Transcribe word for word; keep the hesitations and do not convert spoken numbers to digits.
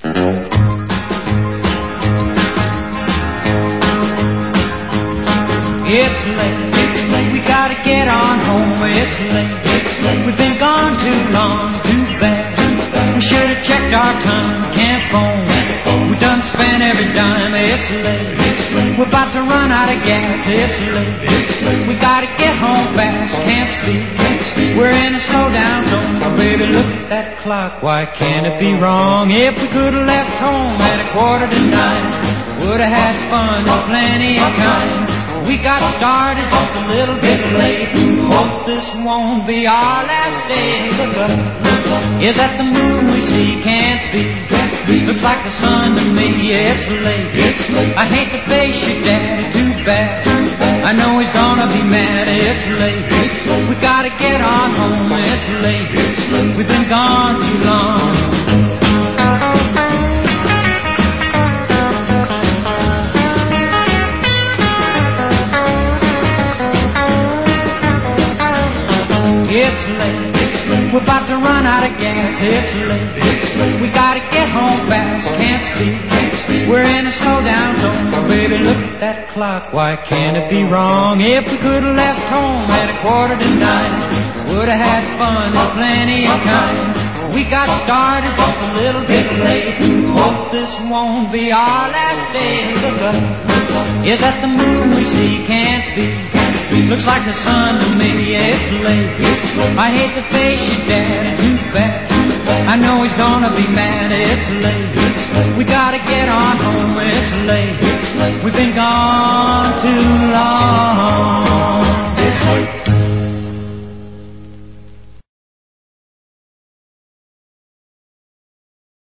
It's late, it's late, we gotta get on home. It's late, it's late, we've been gone too long, too bad. We should've checked our time, can't phone. We done spent every dime. It's late, it's late, we're about to run out of gas. It's late, it's late, we gotta get home fast, can't speak. We're in a slow down zone. Oh, baby, look at that clock, why can't it be wrong? If we could've left home at a quarter to nine, would've had fun and plenty of time. We got started just a little bit late. Hope this won't be our last day. Look up, look up, is that the moon we see? Can't be. Looks like the sun to me. It's late, it's late, I hate to face your daddy, too bad. I know he's gonna be mad. It's late, it's late, we gotta get on home. It's late, it's late, we've been gone too long. It's late, it's late, we're about to run out of gas. It's late, it's late, we gotta get home fast, can't speak, can't speak. We're in a slow down zone. Oh, baby, look at that clock, why can't it be wrong? If we could've left home at a quarter to nine, would've had fun and plenty of time. We got started just a little bit late. Hope this won't be our last day. Look up, look up, is that the moon we see? Can't be. Looks like the sun to me. It's late, it's late, I hate to face your daddy, too bad. I know he's gonna be mad. It's late, it's late, we gotta get on home. It's late, it's late, we've been gone too long.